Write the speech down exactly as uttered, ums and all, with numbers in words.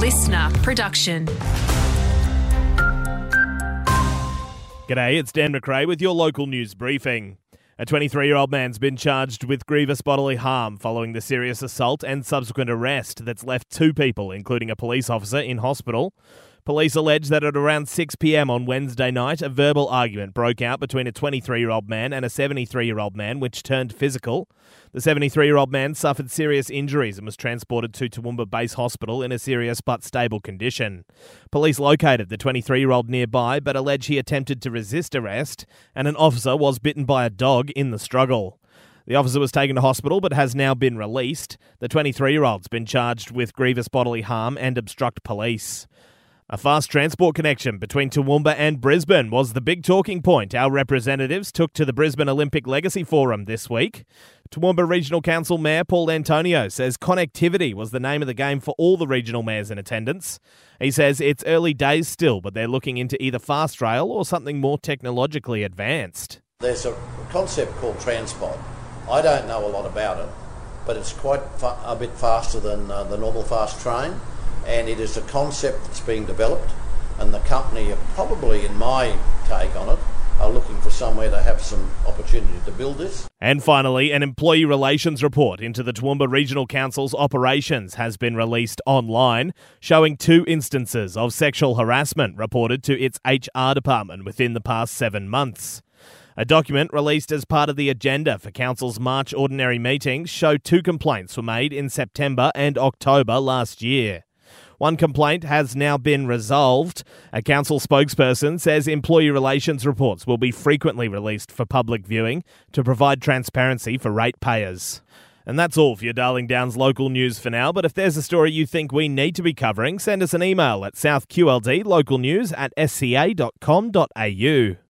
listener production. G'day, it's Dan McRae with your local news briefing. A twenty-three-year-old man's been charged with grievous bodily harm following the serious assault and subsequent arrest that's left two people, including a police officer, in hospital. Police allege that at around six p.m. on Wednesday night, a verbal argument broke out between a twenty-three-year-old man and a seventy-three-year-old man, which turned physical. The seventy-three-year-old man suffered serious injuries and was transported to Toowoomba Base Hospital in a serious but stable condition. Police located the twenty-three-year-old nearby but allege he attempted to resist arrest, and an officer was bitten by a dog in the struggle. The officer was taken to hospital but has now been released. The twenty-three-year-old's been charged with grievous bodily harm and obstruct police. A fast transport connection between Toowoomba and Brisbane was the big talking point our representatives took to the Brisbane Olympic Legacy Forum this week. Toowoomba Regional Council Mayor Paul Antonio says connectivity was the name of the game for all the regional mayors in attendance. He says it's early days still, but they're looking into either fast rail or something more technologically advanced. There's a concept called Transpod. I don't know a lot about it, but it's quite fa- a bit faster than uh, the normal fast train. And it is a concept that's being developed, and the company are probably, in my take on it, are looking for somewhere to have some opportunity to build this. And finally, an employee relations report into the Toowoomba Regional Council's operations has been released online, showing two instances of sexual harassment reported to its H R department within the past seven months. A document released as part of the agenda for Council's March ordinary meetings showed two complaints were made in September and October last year. One complaint has now been resolved. A council spokesperson says employee relations reports will be frequently released for public viewing to provide transparency for ratepayers. And that's all for your Darling Downs local news for now, but if there's a story you think we need to be covering, send us an email at southqldlocalnews at s c a dot com dot a u.